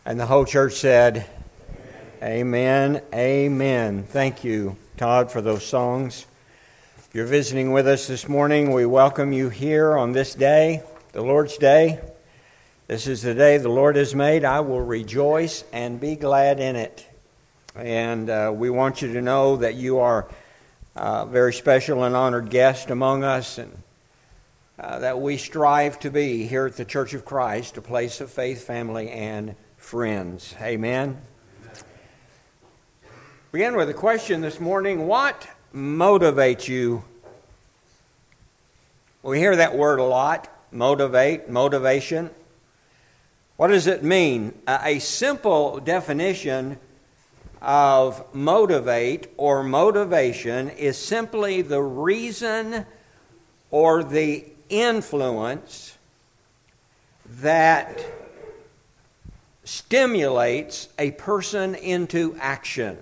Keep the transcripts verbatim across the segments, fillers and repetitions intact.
And the whole church said, Amen, amen. Thank you, Todd, for those songs. If you're visiting with us this morning, we welcome you here on this day, the Lord's Day. This is the day the Lord has made. I will rejoice and be glad in it. And uh, we want you to know that you are a very special and honored guest among us, and uh, that we strive to be here at the Church of Christ, a place of faith, family, and friends. Amen. Begin with a question this morning. What motivates you? We hear that word a lot, motivate, motivation. What does it mean? A simple definition of motivate or motivation is simply the reason or the influence that stimulates a person into action.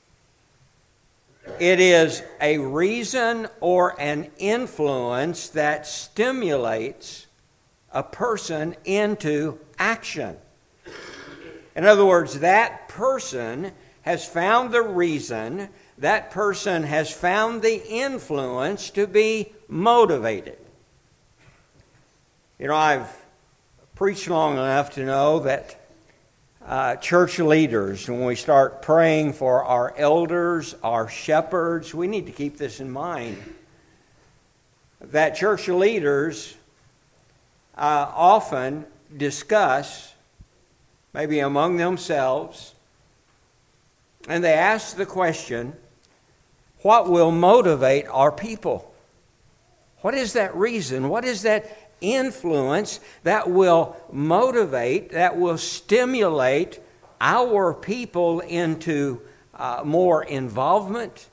It is a reason or an influence that stimulates a person into action. In other words, that person has found the reason, that person has found the influence to be motivated. You know, I've preached long enough to know that Uh, church leaders, when we start praying for our elders, our shepherds, we need to keep this in mind. That church leaders uh, often discuss, maybe among themselves, and they ask the question, what will motivate our people? What is that reason? What is that influence that will motivate, that will stimulate our people into uh, more involvement,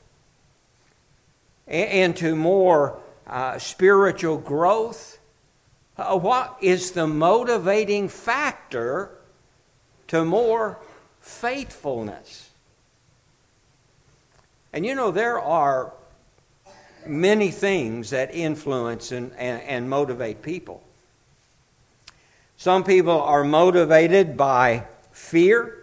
into more uh, spiritual growth? Uh, what is the motivating factor to more faithfulness? And you know, there are many things that influence and, and, and motivate people. Some people are motivated by fear,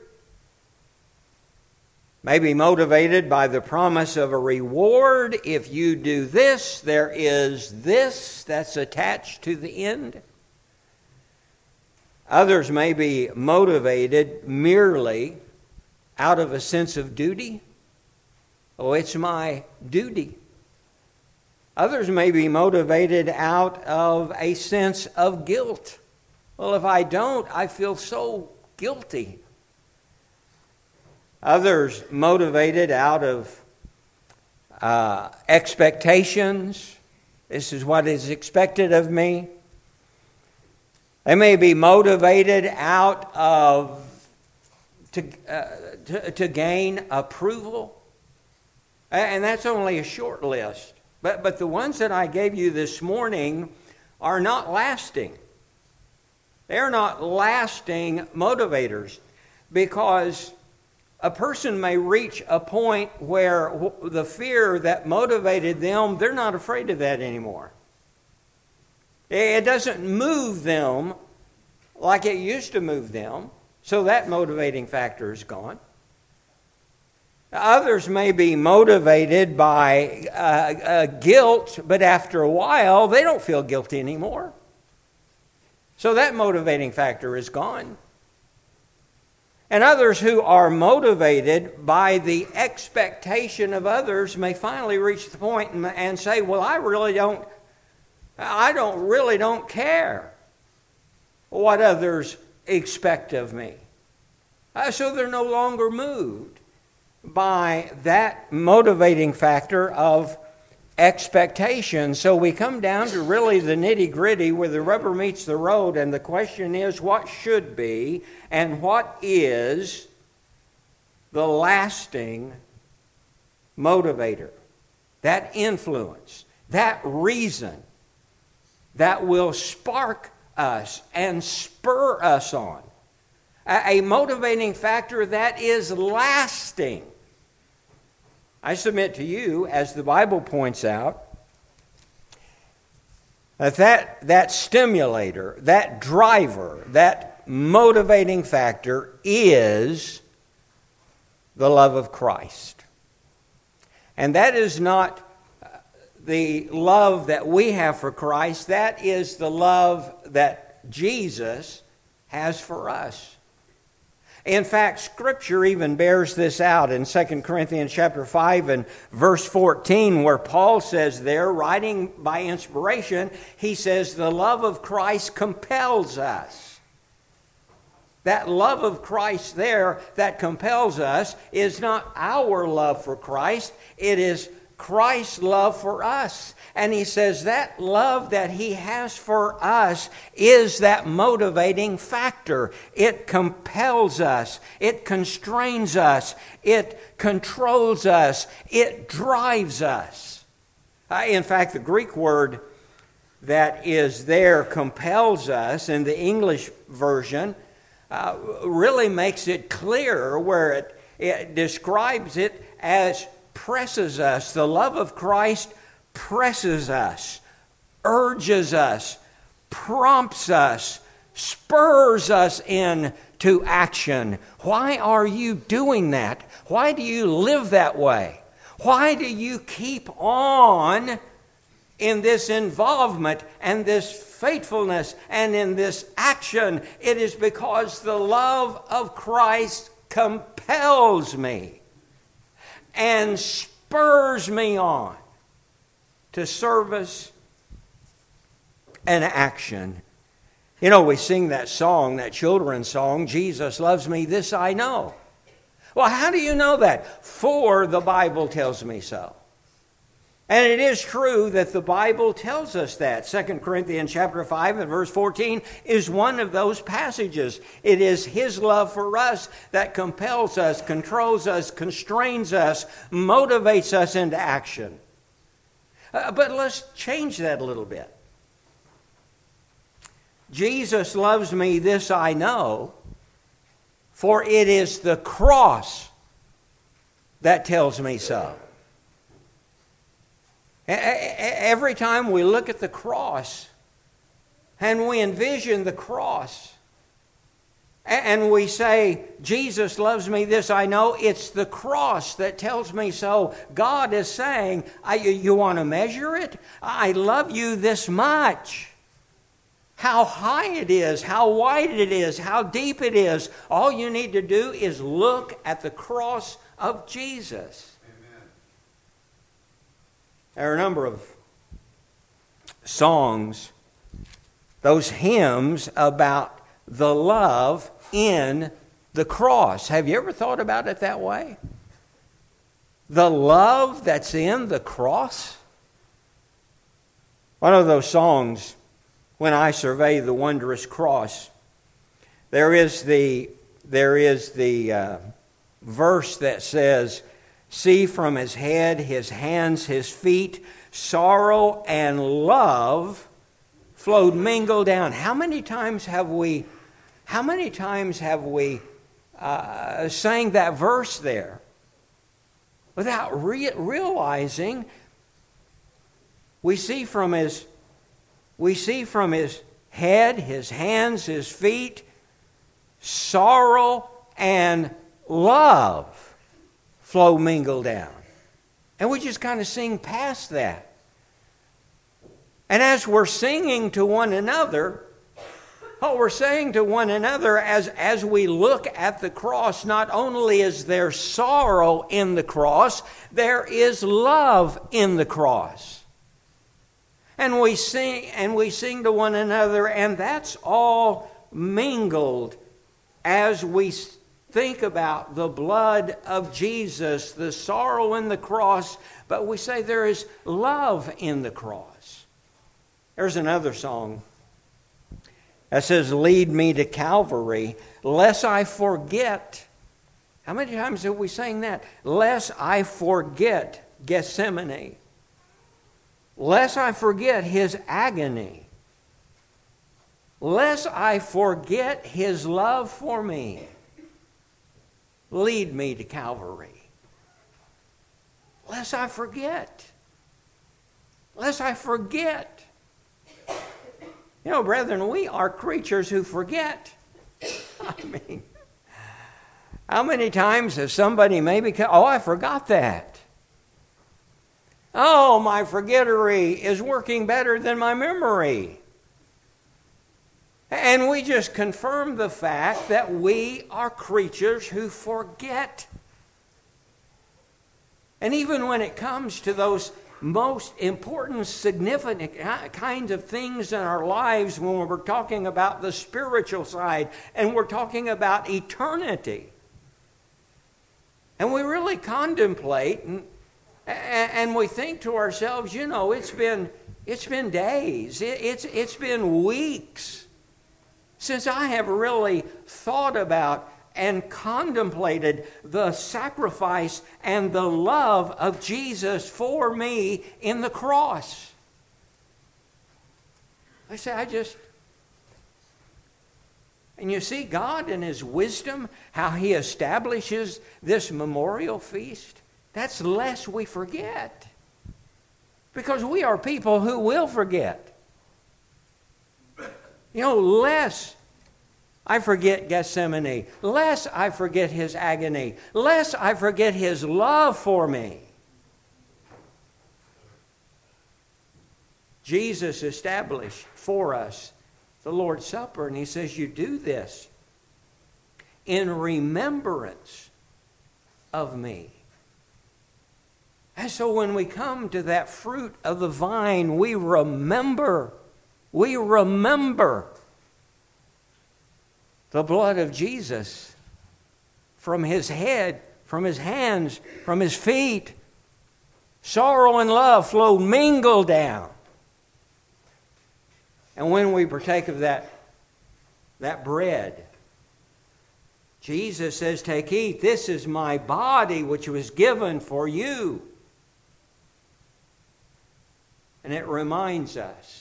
maybe motivated by the promise of a reward. If you do this, there is this that's attached to the end. Others may be motivated merely out of a sense of duty. Oh, it's my duty. Others may be motivated out of a sense of guilt. Well, if I don't, I feel so guilty. Others motivated out of uh, expectations. This is what is expected of me. They may be motivated out of to, uh, to, to gain approval. And that's only a short list. But but the ones that I gave you this morning are not lasting. They're not lasting motivators, because a person may reach a point where the fear that motivated them, they're not afraid of that anymore. It doesn't move them like it used to move them, so that motivating factor is gone. Others may be motivated by uh, uh, guilt, but after a while, they don't feel guilty anymore. So that motivating factor is gone. And others who are motivated by the expectation of others may finally reach the point and, and say, well, I really don't, I don't really don't care what others expect of me. Uh, so they're no longer moved by that motivating factor of expectation. So we come down to really the nitty-gritty where the rubber meets the road, and the question is, what should be and what is the lasting motivator, that influence, that reason that will spark us and spur us on, a motivating factor that is lasting. I submit to you, as the Bible points out, that that, that stimulator, that driver, that motivating factor is the love of Christ. And that is not the love that we have for Christ. That is the love that Jesus has for us. In fact, Scripture even bears this out in Second Corinthians chapter five and verse fourteen, where Paul says there, writing by inspiration, he says, the love of Christ compels us. That love of Christ there that compels us is not our love for Christ, it is Christ's love for us. And he says that love that he has for us is that motivating factor. It compels us. It constrains us. It controls us. It drives us. Uh, in fact, the Greek word that is there, compels us, in the English version, uh, really makes it clear where it, it describes it as presses us. The love of Christ presses us, urges us, prompts us, spurs us into action. Why are you doing that? Why do you live that way? Why do you keep on in this involvement and this faithfulness and in this action? It is because the love of Christ compels me and spurs me on to service and action. You know, we sing that song, that children's song, Jesus loves me, this I know. Well, how do you know that? For the Bible tells me so. And it is true that the Bible tells us that. Second Corinthians chapter five and verse fourteen is one of those passages. It is His love for us that compels us, controls us, constrains us, motivates us into action. Uh, but let's change that a little bit. Jesus loves me, this I know, for it is the cross that tells me so. Every time we look at the cross and we envision the cross and we say, Jesus loves me, this I know, it's the cross that tells me so. God is saying, you want to measure it? I love you this much. How high it is, how wide it is, how deep it is. All you need to do is look at the cross of Jesus. There are a number of songs, those hymns about the love in the cross. Have you ever thought about it that way? The love that's in the cross? One of those songs, When I Survey the Wondrous Cross, there is the, there is the uh, verse that says, see from his head, his hands, his feet, sorrow and love flowed mingled down. How many times have we, how many times have we uh, sang that verse there without re- realizing we see from his, we see from his head, his hands, his feet, sorrow and love flow mingle down. And we just kind of sing past that. And as we're singing to one another, what we're saying to one another as, as we look at the cross, not only is there sorrow in the cross, there is love in the cross. And we sing and we sing to one another, and that's all mingled as we think about the blood of Jesus, the sorrow in the cross, but we say there is love in the cross. There's another song that says, lead me to Calvary, lest I forget. How many times have we sang that? Lest I forget Gethsemane. Lest I forget his agony. Lest I forget his love for me. Lead me to Calvary. Lest I forget. Lest I forget. You know, brethren, we are creatures who forget. I mean, how many times has somebody maybe, come, oh, I forgot that. Oh, my forgettery is working better than my memory. And we just confirm the fact that we are creatures who forget. And even when it comes to those most important, significant kinds of things in our lives, when we're talking about the spiritual side and we're talking about eternity, and we really contemplate and, and we think to ourselves, you know, it's been it's been days, it, it's it's been weeks since I have really thought about and contemplated the sacrifice and the love of Jesus for me in the cross. I say, I just... And you see God in His wisdom, how He establishes this memorial feast. That's lest we forget. Because we are people who will forget. You know, lest I forget Gethsemane, lest I forget His agony, lest I forget His love for me. Jesus established for us the Lord's Supper, and He says, you do this in remembrance of me. And so when we come to that fruit of the vine, we remember, we remember the blood of Jesus from His head, from His hands, from His feet. Sorrow and love flow mingled down. And when we partake of that, that bread, Jesus says, take, eat, this is my body which was given for you. And it reminds us,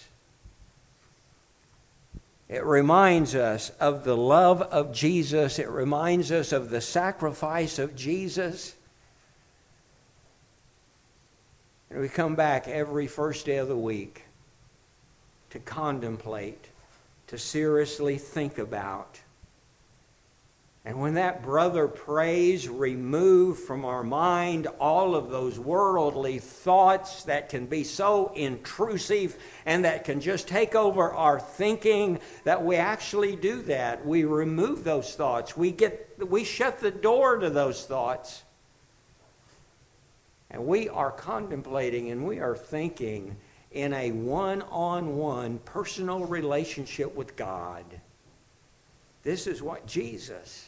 it reminds us of the love of Jesus. It reminds us of the sacrifice of Jesus. And we come back every first day of the week to contemplate, to seriously think about. And when that brother prays, remove from our mind all of those worldly thoughts that can be so intrusive and that can just take over our thinking, that we actually do that. We remove those thoughts. We get, we shut the door to those thoughts. And we are contemplating and we are thinking in a one-on-one personal relationship with God. This is what Jesus,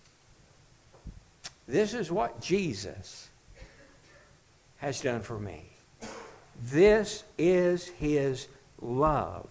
this is what Jesus has done for me. This is His love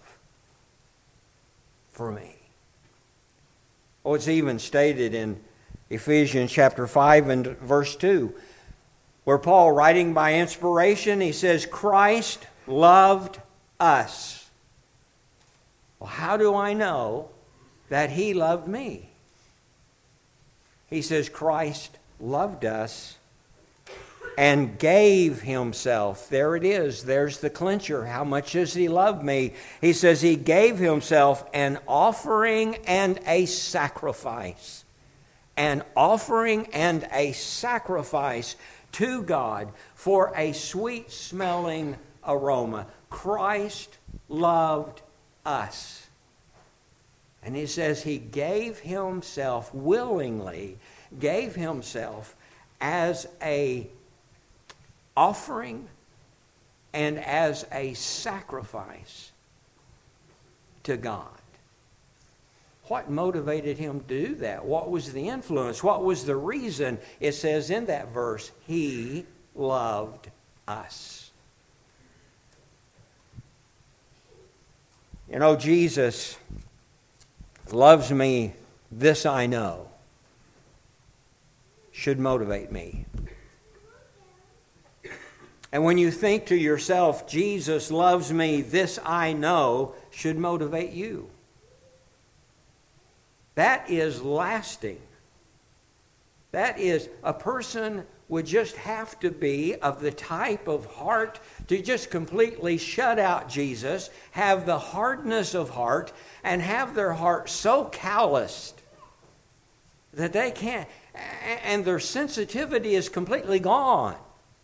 for me. Oh, it's even stated in Ephesians chapter five and verse two, where Paul, writing by inspiration, he says, Christ loved us. Well, how do I know that He loved me? He says Christ loved us and gave Himself. There it is. There's the clincher. How much does He love me? He says He gave Himself an offering and a sacrifice. An offering and a sacrifice to God for a sweet-smelling aroma. Christ loved us. And He says He gave Himself willingly, gave Himself as a offering and as a sacrifice to God. What motivated Him to do that? What was the influence? What was the reason? It says in that verse, He loved us. You know, Jesus loves me, this I know, should motivate me. And when you think to yourself, Jesus loves me, this I know, should motivate you. That is lasting. That is, a person would just have to be of the type of heart to just completely shut out Jesus, have the hardness of heart, and have their heart so calloused that they can't, and their sensitivity is completely gone.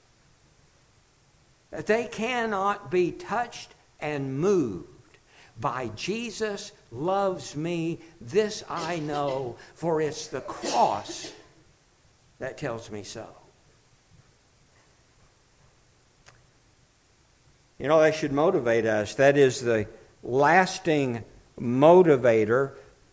That they cannot be touched and moved by Jesus loves me, this I know, for it's the cross that tells me so. You know, that should motivate us. That is the lasting motivator.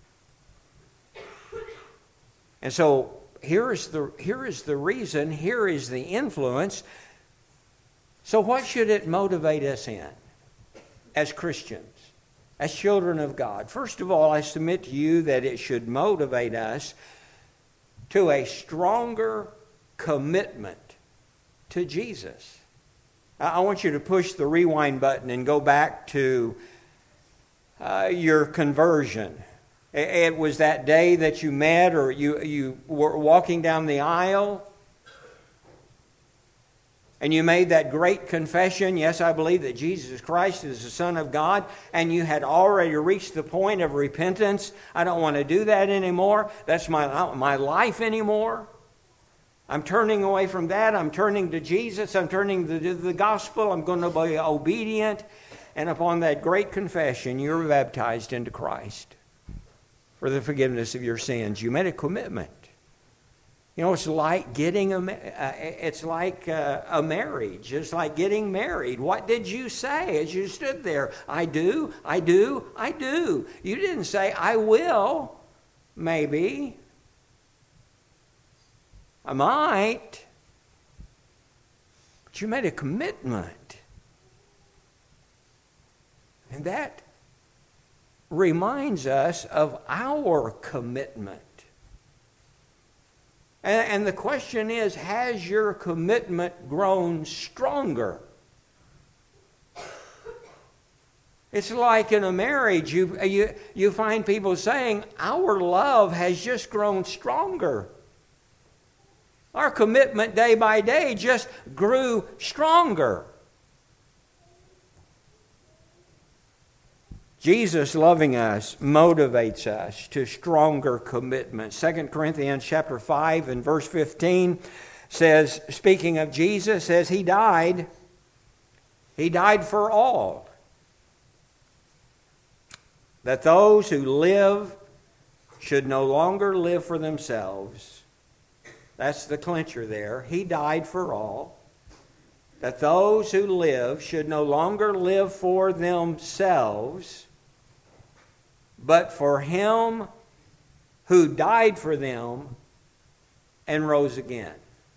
And so here is the, here is the reason, here is the influence. So what should it motivate us in as Christians, as children of God? First of all, I submit to you that it should motivate us to a stronger commitment to Jesus. I want you to push the rewind button and go back to uh, your conversion. It was that day that you met, or you, you were walking down the aisle and you made that great confession, yes, I believe that Jesus Christ is the Son of God, and you had already reached the point of repentance. I don't want to do that anymore. That's my, not my life anymore. I'm turning away from that. I'm turning to Jesus. I'm turning to the gospel. I'm going to be obedient. And upon that great confession, you're baptized into Christ for the forgiveness of your sins. You made a commitment. You know, it's like getting a, uh, it's like uh, a marriage. It's like getting married. What did you say as you stood there? I do, I do, I do. You didn't say, I will, maybe. I might. But you made a commitment. And that reminds us of our commitment. And, and the question is, has your commitment grown stronger? It's like in a marriage, you, you, you find people saying, our love has just grown stronger. Our commitment day by day just grew stronger. Jesus loving us motivates us to stronger commitment. Second Corinthians chapter five and verse fifteen says, speaking of Jesus, says he died. He died for all. That those who live should no longer live for themselves. That's the clincher there. He died for all. That those who live should no longer live for themselves, but for him who died for them and rose again.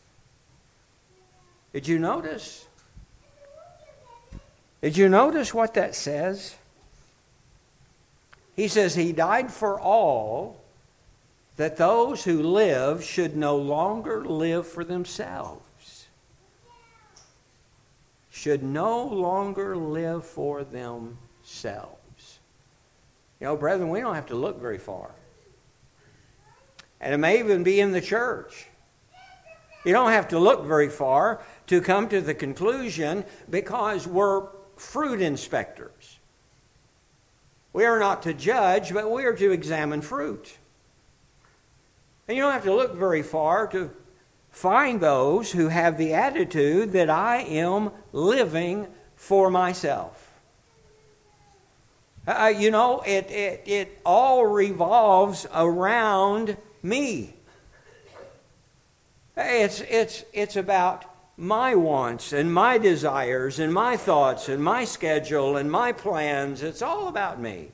Did you notice? Did you notice what that says? He says he died for all, that those who live should no longer live for themselves. Should no longer live for themselves. You know, brethren, we don't have to look very far. And it may even be in the church. You don't have to look very far to come to the conclusion, because we're fruit inspectors. We are not to judge, but we are to examine fruit. And you don't have to look very far to find those who have the attitude that I am living for myself. Uh, you know, it, it, it all revolves around me. It's, it's, it's about my wants and my desires and my thoughts and my schedule and my plans. It's all about me.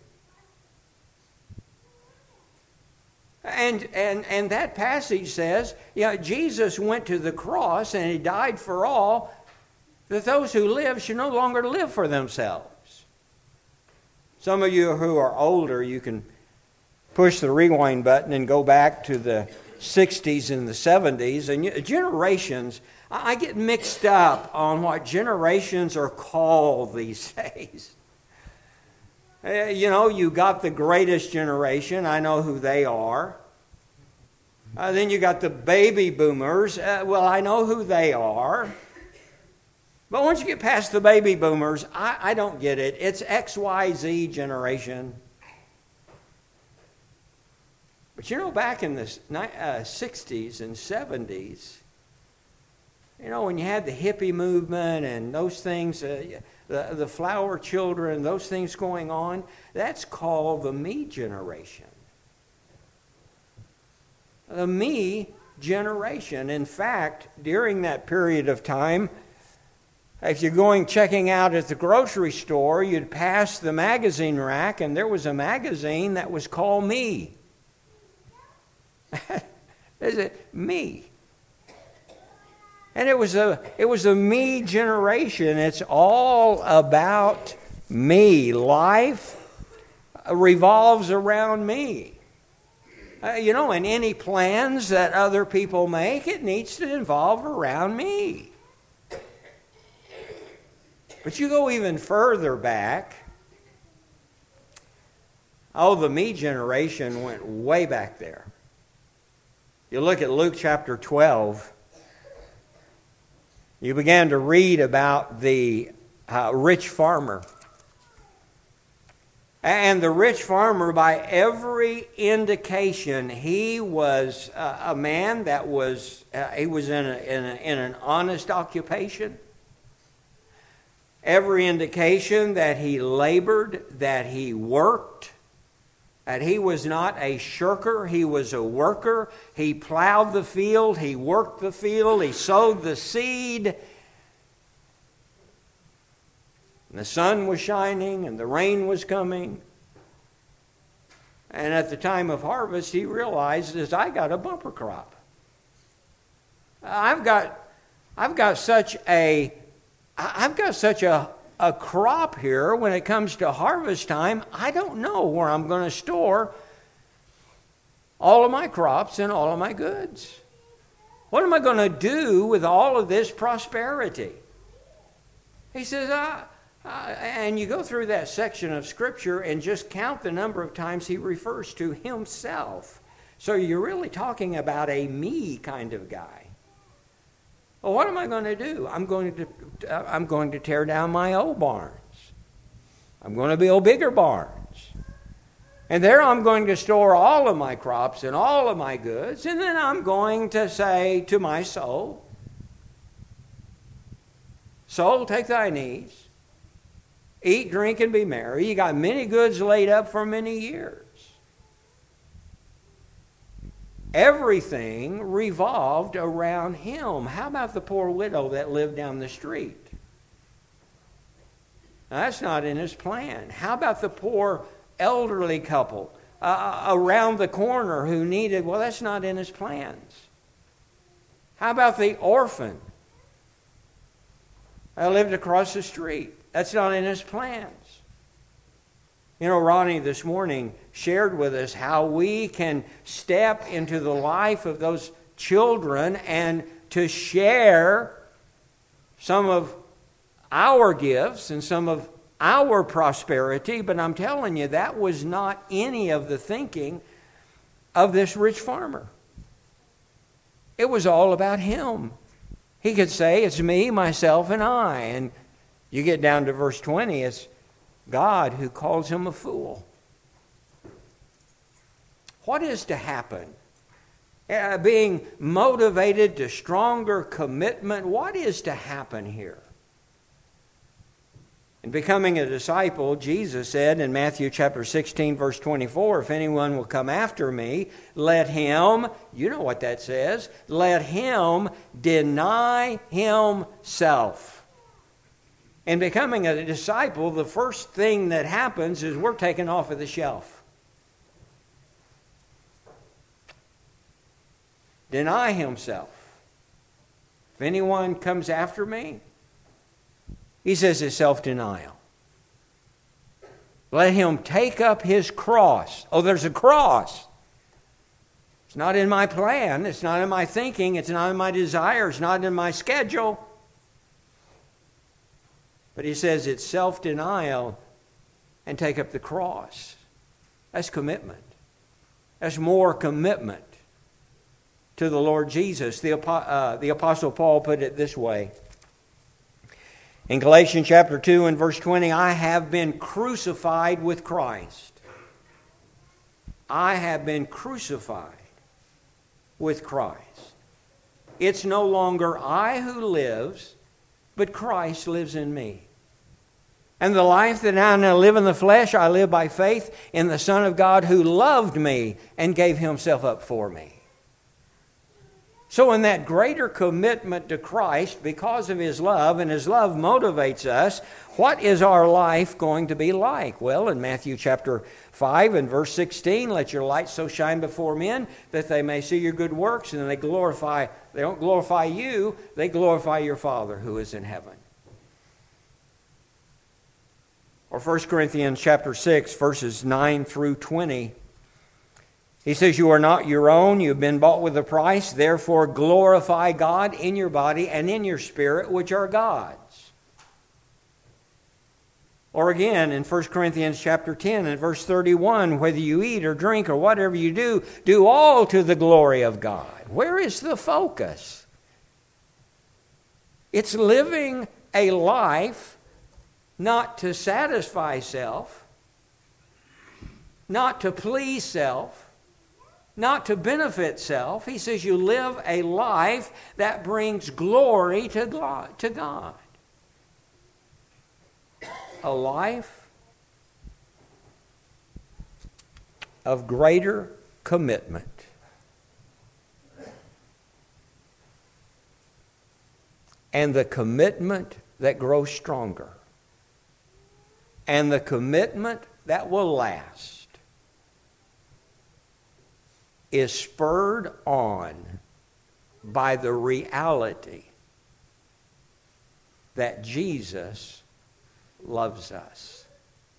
And, and, and that passage says, you know, Jesus went to the cross and he died for all, that those who live should no longer live for themselves. Some of you who are older, you can push the rewind button and go back to the sixties and the seventies. And generations, I get mixed up on what generations are called these days. You know, you got the greatest generation. I know who they are. Uh, then you got the baby boomers. Uh, well, I know who they are. But once you get past the baby boomers, I, I don't get it. It's X Y Z generation. But you know, back in the uh, sixties and seventies, you know, when you had the hippie movement and those things, uh, the, the flower children, those things going on, that's called the me generation. The me generation. In fact, during that period of time, if you're going checking out at the grocery store, you'd pass the magazine rack, and there was a magazine that was called Me. Is it Me? And it was a it was a me generation. It's all about me. Life revolves around me. Uh, you know, and any plans that other people make, it needs to involve around me. But you go even further back. Oh, the me generation went way back there. You look at Luke chapter twelve. You began to read about the uh, rich farmer. And the rich farmer, by every indication, he was uh, a man that was, uh, he was in, a, in, a, in an honest occupation. Every indication that he labored, that he worked, that he was not a shirker, he was a worker. He plowed the field, he worked the field, he sowed the seed. And the sun was shining and the rain was coming. And at the time of harvest, he realized, is I got a bumper crop. I've got, I've got such a, I've got such a a crop here. When it comes to harvest time, I don't know where I'm going to store all of my crops and all of my goods. What am I going to do with all of this prosperity? He says, ah, ah, and you go through that section of Scripture and just count the number of times he refers to himself. So you're really talking about a me kind of guy. Well, what am I going to do? I'm going to uh, I'm going to tear down my old barns. I'm going to build bigger barns. And there I'm going to store all of my crops and all of my goods. And then I'm going to say to my soul, soul, take thine ease. Eat, drink, and be merry. You got many goods laid up for many years. Everything revolved around him. How about the poor widow that lived down the street? Now, that's not in his plan. How about the poor elderly couple uh, around the corner who needed, well, that's not in his plans. How about the orphan that lived across the street? That's not in his plans. You know, Ronnie this morning shared with us how we can step into the life of those children and to share some of our gifts and some of our prosperity. But I'm telling you, that was not any of the thinking of this rich farmer. It was all about him. He could say, it's me, myself, and I. And you get down to verse twenty, it's God who calls him a fool. What is to happen? Uh, being motivated to stronger commitment, what is to happen here? In becoming a disciple, Jesus said in Matthew chapter sixteen, verse twenty-four, if anyone will come after me, let him, you know what that says, let him deny himself. In becoming a disciple, the first thing that happens is we're taken off of the shelf. Deny himself. If anyone comes after me, he says it's self-denial. Let him take up his cross. Oh, there's a cross. It's not in my plan. It's not in my thinking. It's not in my desire. It's not in my schedule. But he says it's self-denial and take up the cross. That's commitment. That's more commitment to the Lord Jesus. The, uh, the Apostle Paul put it this way. In Galatians chapter two and verse twenty, I have been crucified with Christ. I have been crucified with Christ. It's no longer I who lives, but Christ lives in me. And the life that I now live in the flesh, I live by faith in the Son of God who loved me and gave himself up for me. So in that greater commitment to Christ, because of his love, and his love motivates us, what is our life going to be like? Well, in Matthew chapter five and verse sixteen, let your light so shine before men that they may see your good works, and they glorify, they don't glorify you, they glorify your Father who is in heaven. Or First Corinthians chapter six, verses nine through twenty. He says, you are not your own, you have been bought with a price, therefore glorify God in your body and in your spirit, which are God's. Or again, in First Corinthians chapter ten and verse thirty-one, whether you eat or drink or whatever you do, do all to the glory of God. Where is the focus? It's living a life not to satisfy self, not to please self, not to benefit self. He says you live a life that brings glory to God. To God. A life of greater commitment. And the commitment that grows stronger. And the commitment that will last is spurred on by the reality that Jesus loves us.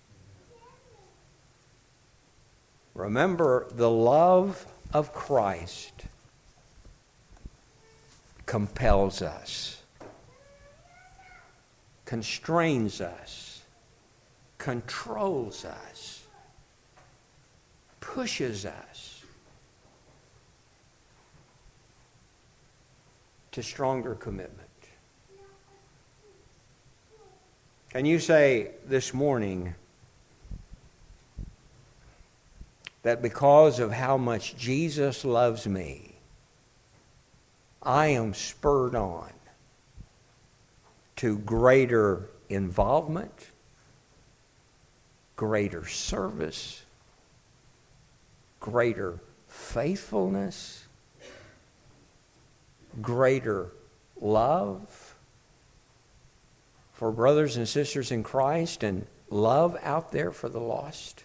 Remember, the love of Christ compels us, constrains us, controls us, pushes us to stronger commitment. Can you say this morning that because of how much Jesus loves me, I am spurred on to greater involvement, greater service, greater faithfulness, greater love for brothers and sisters in Christ, and love out there for the lost?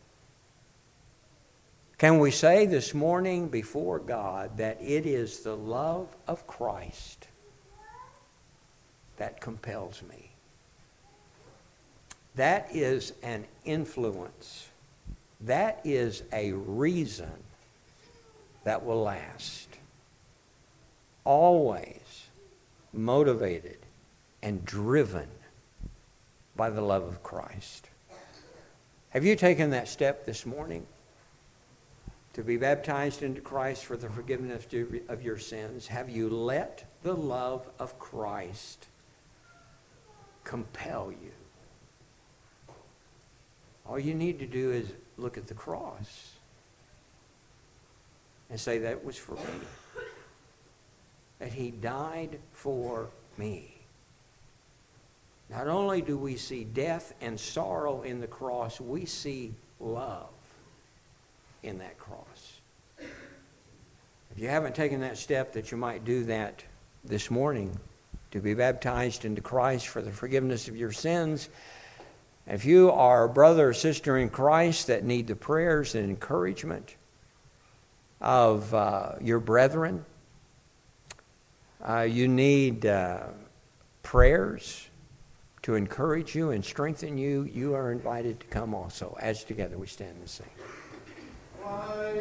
Can we say this morning before God that it is the love of Christ that compels me? That is an influence. That is a reason that will last. Always motivated and driven by the love of Christ. Have you taken that step this morning to be baptized into Christ for the forgiveness of your sins? Have you let the love of Christ compel you? All you need to do is look at the cross and say, that was for me. That he died for me. Not only do we see death and sorrow in the cross, we see love in that cross. If you haven't taken that step, that you might do that this morning, to be baptized into Christ for the forgiveness of your sins. If you are a brother or sister in Christ that need the prayers and encouragement of uh, your brethren, uh, you need uh, prayers to encourage you and strengthen you, you are invited to come also, as together we stand and sing.